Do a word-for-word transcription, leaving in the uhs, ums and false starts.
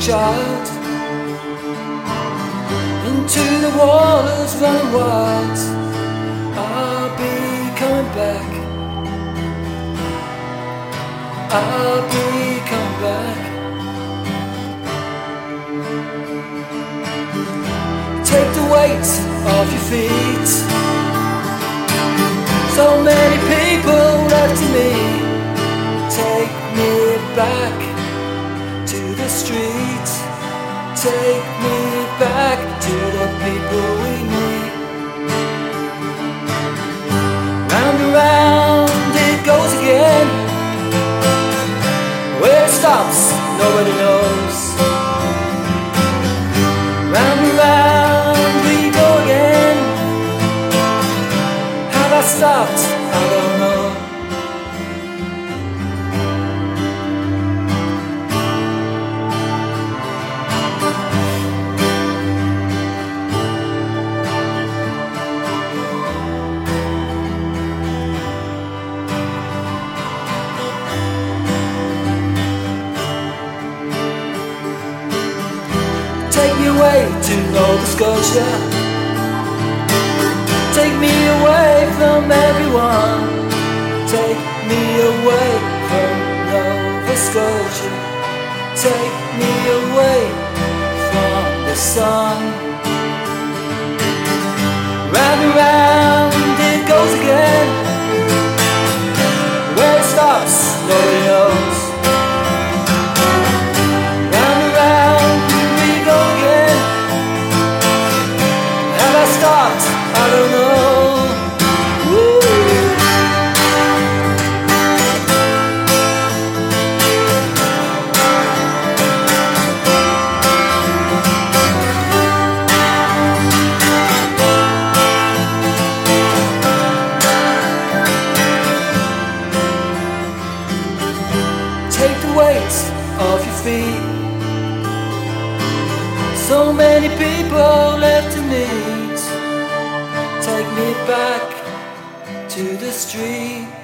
child into the waters running wild. I'll be coming back. I'll be coming back. Take the weight off your feet. So many people left to me. Take me back to the street. Take me back to the people we meet. Round and round it goes again. Where it stops, nobody knows. Round and round we go again. Have I stopped? I don't know. Take me away to Nova Scotia. Take me away from everyone. Take me away from Nova Scotia. Take me away from the sun. Round and round it goes again. Where it stops, nobody knows. I don't know. Woo. Take the weight off your feet. So many people left to meet. Take me back to the street.